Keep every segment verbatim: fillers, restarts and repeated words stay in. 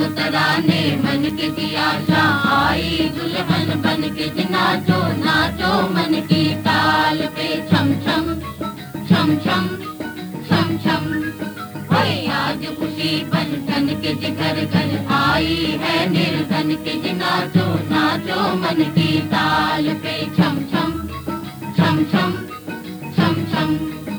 तराने मन की दी आशा आई दुल्हन बन के नाचो नाचो मन की ताल पे छम छम छम छम छम छम। ओए आज खुशी बंधन के घर घर आई है निर्धन के नाचो नाचो मन की ताल पे छम छम छम छम छम छम।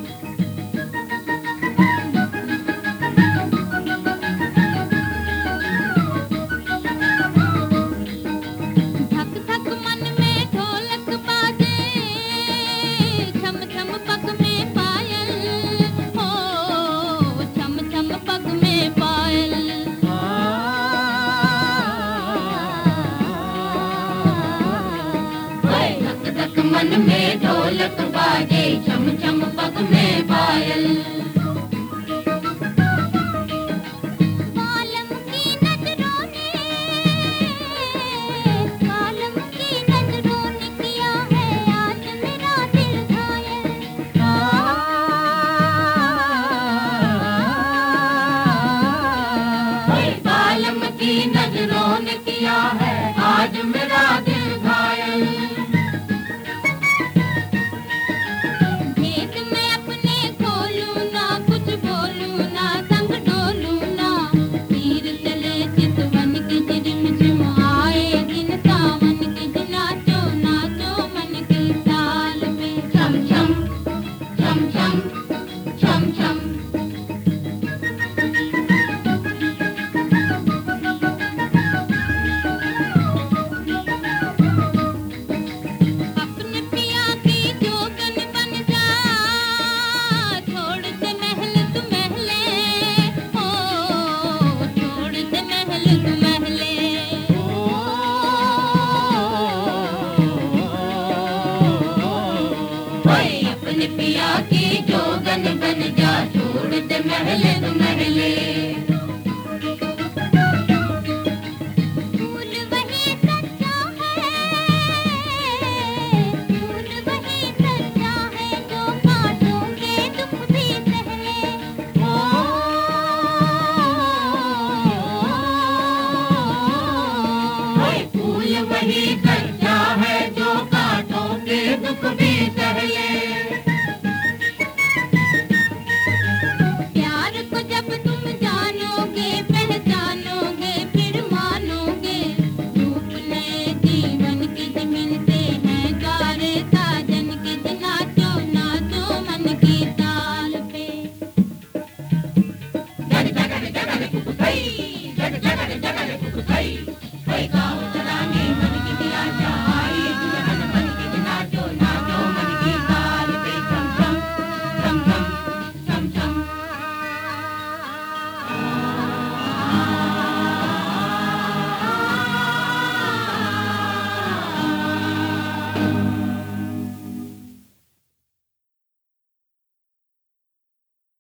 मन में ढोलक बाजे छम छम पग में पायल। कालम की नजरों ने कालम की नजरों ने किया है आज मेरा दिल घायल। कालम की नजरों ने किया है आज मेरा दिल घायल। अपने पिया की जोगन बन जा छोड़ दे महल तुम